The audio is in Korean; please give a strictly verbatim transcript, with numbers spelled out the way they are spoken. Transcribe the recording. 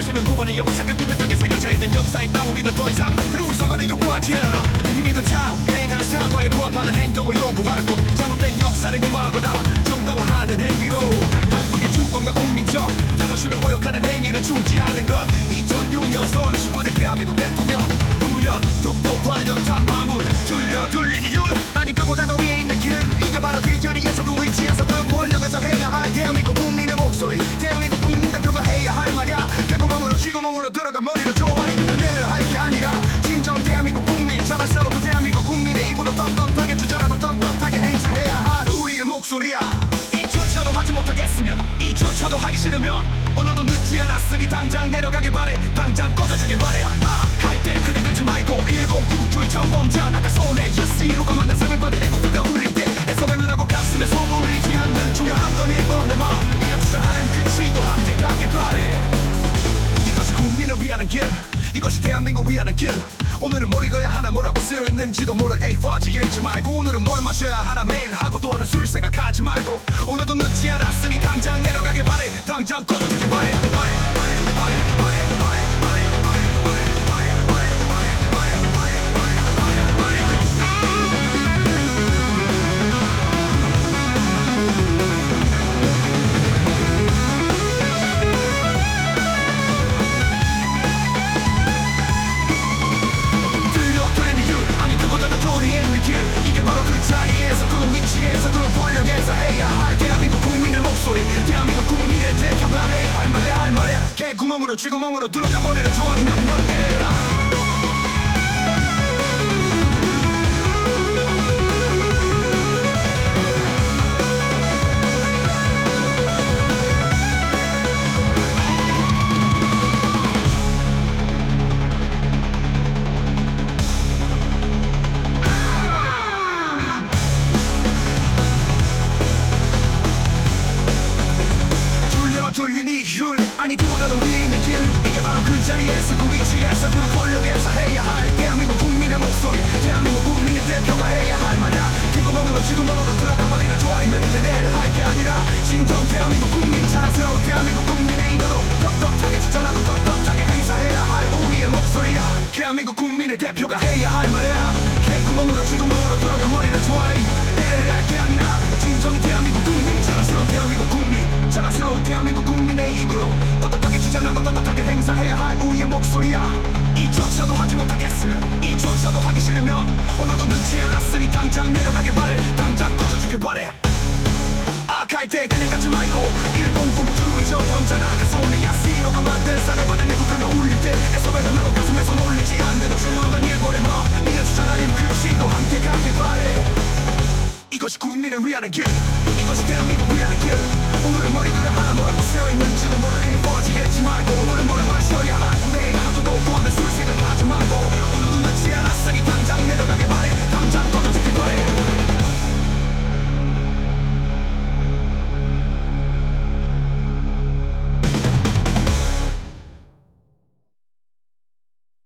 수면 고반의 역사가 뚜렷하게 새겨져 있는 역사에 나 우리는 더 이상 그리고 서간을 요구하지 않아. 믿어 참 행하는 사과에 부합하는 행동을 요구하고 잘못된 역사를 고마하고 나와 정당화하는 행위로 한국의 주권과 국민적 자존심을 모욕하는 행위를 주지 않은 것. 이천육 년 서울시 번의 대한민국 대통령 노무현 똑똑한 연탄 마문 줄여 돌린 이유 아니 그보다 더 위에 있는 길 이게 바로 그 자리에서도 위치에서도 권력에서 해야 할 대한민국 국민의 목소리 대한민국 국민 대표가 해야 할 말이야. 대구멍으로 쥐구멍으로 들어가 머리를 좋아해 내를 할 게 아니라 진정 대한민국 국민 자랑스러운 대한민국 국민의 입으로 떳떳하게 주장하고 떳떳하게 행사해야 할 우리의 목소리야. 이조차도 하지 못하겠으면 이조차도 하기 싫으면 오늘도 늦지 않았으니 당장 내려가길 바래. 당장 꺼져주길 바래. 아, 갈때 그대 늦지 말고 일곱구 줄 전범자 나가 손에 예스이로가 만난 삶을 받은 애국가 울릴 때 애써가면 하고 가슴에 소문을 잃지 않는 중요한 건 일본 내 마음 이가 주장하는 그 시도 함께 가길 바래. 이것이 국민을 위하는 길 이것이 대한민국 위하는 길. 오늘은 뭘 읽어야 하나 뭐라고 쓰였는지도 몰라 에이 퍼지 읽지 말고 오늘은 뭘 마셔야 하나 매일 하고 또는 술 생각하지 말고 오늘도 늦지 않았으니 당장 내려가길 바래. 당장 꺼져주길 바래. 이게 바로 그 자리에서 그 위치에서 그 권력에서 해야 할 대한민국 국민의 목소리 대한민국 국민의 대표가 해야 할 말이야 할 말이야. 개구멍으로 쥐구멍으로 들어가 머리를 좋아하면 뭘 해라. 돌린 이유 아니 그보다 더 위에 있는 길 이게 바로 그 자리에서 그 위치에서 그 권력에서 해야 할 대한민국 국민의 목소리 대한민국 국민의 대표가 해야 할 말이야. 기구멍으로 지구멍으로 들어가 버리는 좋아하면 내를 할 게 아니라 진정 대한민국 국민 자랑스러운 대한민국 국민의 이거로 떳떳하게 주장하고 떳떳하게 행사해야 할 우리의 목소리야. 대한민국 국민의 대표가 해야 할 말이야. 개구멍으로 지구멍으로 들어가 머리를 좋아해 내를 할 게 아니라 진정 대한민국 국민 자랑스러운 대한민국 국민 자랑스러운 대한민국 국민의 힘으로 떳떳하게 주장하고 떳떳하게 행사해야 할 우리의 목소리야. 이조차도 하지 못하겠으면 이조차도 하기 싫으면 오늘도 늦지 않았으니 당장 내려가길 바래. 당장 꺼져주길 바래. 아까이 때 그냥 가지 말고 일본국주의 저 현자 나가 손에 야시로가 만든 쌀을 받은 애국가가 울릴 때 애써가면 나도 가슴에서 놀리지 않는 중요한 일본의 마음 니가 주장하는 그 시도 함께 가길 바래. 이것이 국민을 위하는 길 이것이 대한민국 위하는 길. 오늘은 머리가 하나 뭐라고 쓰여있는지도 모르니 뻗지겠지 말고 오늘은